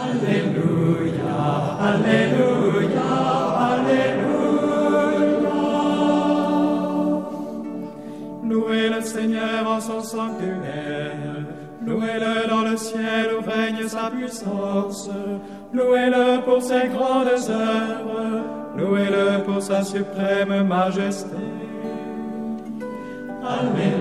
Alléluia, Alléluia, Alléluia. Louez le Seigneur en son sanctuaire, louez-le dans le ciel où règne sa puissance, louez-le pour ses grandes œuvres, louez-le pour sa suprême majesté. Alléluia.